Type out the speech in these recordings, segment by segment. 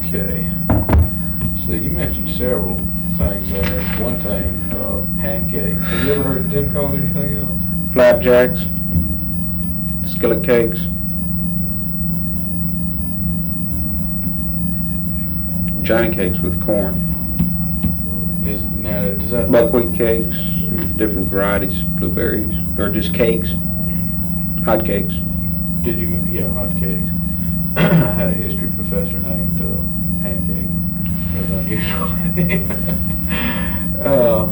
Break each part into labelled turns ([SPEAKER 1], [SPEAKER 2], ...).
[SPEAKER 1] Okay. So you mentioned several things there. One thing, pancakes. Have you ever heard them called anything else?
[SPEAKER 2] Flapjacks, skillet cakes, Johnny cakes with corn,
[SPEAKER 1] Does that
[SPEAKER 2] buckwheat cakes, different varieties, blueberries, or just cakes, hot cakes.
[SPEAKER 1] Yeah, hot cakes. I had a history professor named Pancake. It was unusual.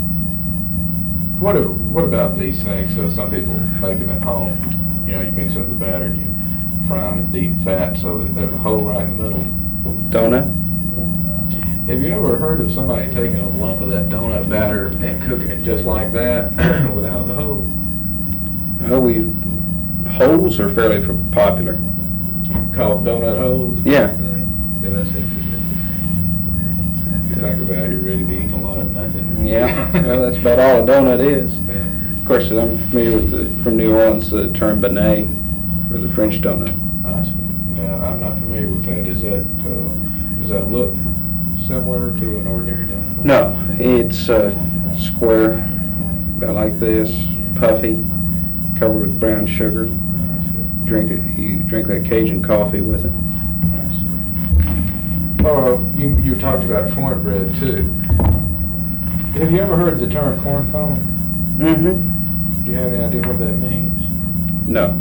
[SPEAKER 1] What about these things? Some people make them at home. You know, you mix up the batter and you fry them in deep fat so that there's a hole right in the middle.
[SPEAKER 2] Donut?
[SPEAKER 1] Have you ever heard of somebody taking a lump of that donut batter and cooking it just like that without the hole?
[SPEAKER 2] Well, holes are fairly popular.
[SPEAKER 1] Called donut holes?
[SPEAKER 2] Yeah.
[SPEAKER 1] Yeah, that's interesting. If you think about it, you're ready to eat a lot of nothing.
[SPEAKER 2] Yeah, well, that's about all a donut is.
[SPEAKER 1] Yeah.
[SPEAKER 2] Of course, I'm familiar with from New Orleans, the term beignet, or the French donut.
[SPEAKER 1] I see. Now, I'm not familiar with that. Does that look similar to an ordinary donut?
[SPEAKER 2] No, it's square, about like this, puffy, covered with brown sugar. You drink that Cajun coffee with it.
[SPEAKER 1] You talked about cornbread too. Have you ever heard the term corn pone?
[SPEAKER 2] Mm-hmm.
[SPEAKER 1] Do you have any idea what that means?
[SPEAKER 2] No.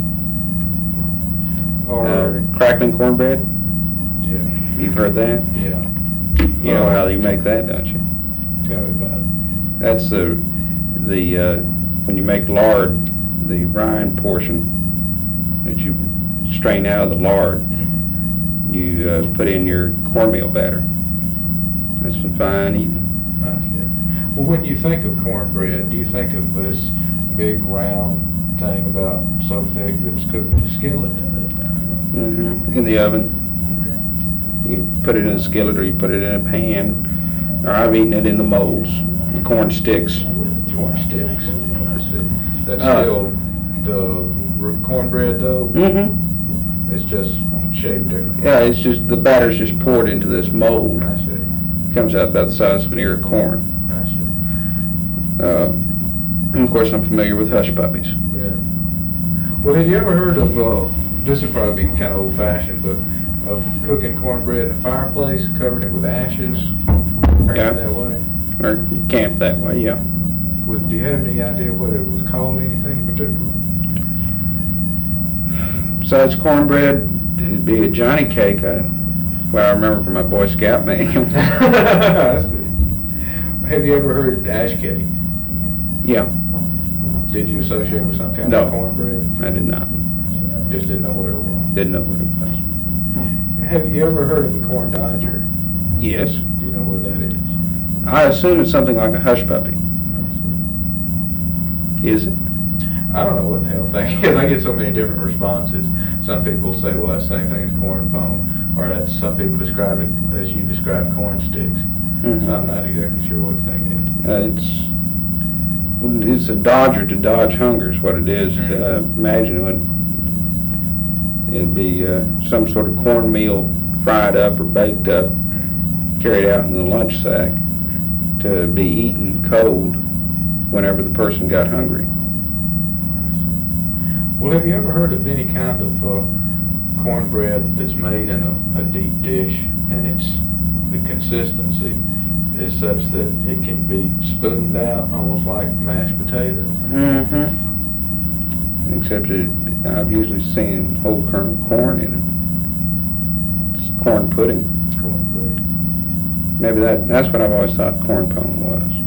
[SPEAKER 1] Or
[SPEAKER 2] crackling cornbread?
[SPEAKER 1] Yeah.
[SPEAKER 2] You've heard that?
[SPEAKER 1] Yeah.
[SPEAKER 2] You know how you make that, don't you?
[SPEAKER 1] Tell me about it.
[SPEAKER 2] That's the when you make lard, the rind portion that you strain out of the lard, you put in your cornmeal batter. That's some fine eating.
[SPEAKER 1] I see. Well, when you think of cornbread, do you think of this big round thing about so thick that's cooked in a skillet?
[SPEAKER 2] Mm-hmm. In the oven. You put it in a skillet or you put it in a pan. Or I've eaten it in the molds, the corn sticks.
[SPEAKER 1] Corn sticks. I see. That's still the cornbread though?
[SPEAKER 2] Mm-hmm.
[SPEAKER 1] It's just shaped different.
[SPEAKER 2] Yeah, it's just, the batter's just poured into this mold.
[SPEAKER 1] I see.
[SPEAKER 2] Comes out about the size of an ear of corn.
[SPEAKER 1] I see.
[SPEAKER 2] And of course I'm familiar with hush puppies.
[SPEAKER 1] Yeah. Well, have you ever heard of, this would probably be kind of old fashioned, but of cooking cornbread in a fireplace, covering it with ashes?
[SPEAKER 2] Yeah.
[SPEAKER 1] That way?
[SPEAKER 2] Or camp that way, yeah.
[SPEAKER 1] Do you have any idea whether it was called anything in particular?
[SPEAKER 2] Besides cornbread, it'd be a Johnny cake. I remember from my Boy Scout manual.
[SPEAKER 1] I see. Have you ever heard ash cake?
[SPEAKER 2] Yeah.
[SPEAKER 1] Did you associate with some kind
[SPEAKER 2] No.
[SPEAKER 1] of cornbread?
[SPEAKER 2] I did not.
[SPEAKER 1] Just didn't know what it was.
[SPEAKER 2] Didn't know what it was.
[SPEAKER 1] Have you ever heard of a corn dodger?
[SPEAKER 2] Yes.
[SPEAKER 1] Do you know what that is?
[SPEAKER 2] I assume it's something like a hush puppy. Is it?
[SPEAKER 1] I don't know what the hell thing is. I get so many different responses. Some people say, well, that's the same thing as corn pone, or that some people describe it as you describe corn sticks.
[SPEAKER 2] Mm-hmm.
[SPEAKER 1] So I'm not exactly sure what the thing is.
[SPEAKER 2] It's a dodger to dodge hunger is what it is.
[SPEAKER 1] Mm-hmm.
[SPEAKER 2] Imagine it'd be some sort of cornmeal fried up or baked up, carried out in the lunch sack to be eaten cold whenever the person got hungry.
[SPEAKER 1] Well, have you ever heard of any kind of cornbread that's made in a deep dish, and the consistency is such that it can be spooned out almost like mashed potatoes?
[SPEAKER 2] Mm-hmm. Except I've usually seen whole kernel corn in it. It's corn pudding.
[SPEAKER 1] Corn pudding.
[SPEAKER 2] Maybe that's what I've always thought corn pone was.